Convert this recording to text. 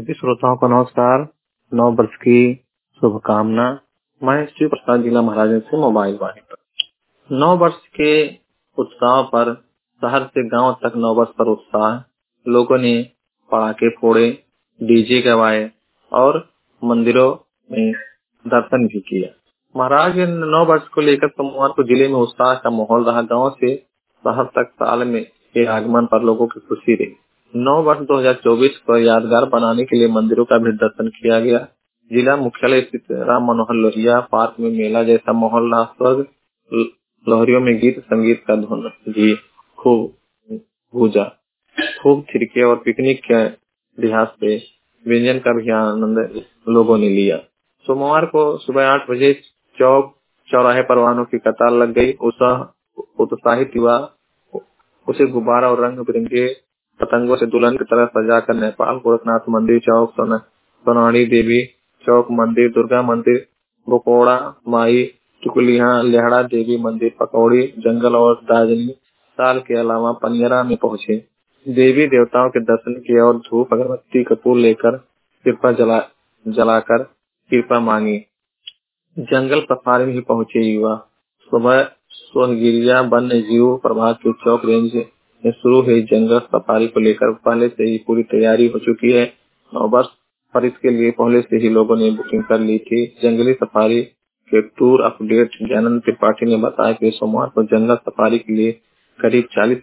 सभी श्रोताओं को नमस्कार। नव वर्ष की शुभकामना। मैं शिव प्रसाद, जिला महाराजगंज से मोबाइल वाणी पर। नव वर्ष के उत्सव पर शहर से गांव तक नव वर्ष पर उत्साह। लोगों ने पटाखे फोड़े, डीजे गवाए और मंदिरों में दर्शन भी किया। महाराजगंज नव वर्ष को लेकर सोमवार को जिले में उत्साह का माहौल रहा। गांव से शहर तक साल में के आगमन पर लोगों की खुशी रही। नव वर्ष 2024 को यादगार बनाने के लिए मंदिरों का भी दर्शन किया गया। जिला मुख्यालय स्थित राम मनोहर लोहिया पार्क में मेला जैसा माहौल रहा। स्वर्ग लोहरियों में गीत संगीत का धुन भी खूब गूंजा। खूब थिरके और पिकनिक के लिहाज से व्यंजन का भी आनंद लोगों ने लिया। सोमवार को सुबह 8 बजे चौक चौराहे पर वाहनों की कतार लग गई। उत्साहित युवा उसे गुब्बारा और रंग बिरंगे पतंगों से दुल्हन की तरह सजाकर नेपाल गोरखनाथ मंदिर चौक, सोनाड़ी देवी चौक मंदिर, दुर्गा मंदिर, बकोड़ा माई, टुकलिया लेहड़ा देवी मंदिर, पकौड़ी जंगल और दार्जिलिंग साल के अलावा पनियरा में पहुंचे। देवी देवताओं के दर्शन किए और धूप अगरबत्ती कपूर लेकर जलाकर कृपा मांगी। जंगल सफारी में पहुंचे युवा। सुबह सोहगिरिया वन्य जीव प्रभाग के चौक रेंज में शुरू हुई जंगल सफारी को लेकर पहले से ही पूरी तैयारी हो चुकी है। नववर्ष पर इसके लिए पहले से ही लोगों ने बुकिंग कर ली थी। जंगली सफारी के टूर अपडेट ज्ञानंद त्रिपाठी ने बताया कि सोमवार को जंगल सफारी के लिए करीब 40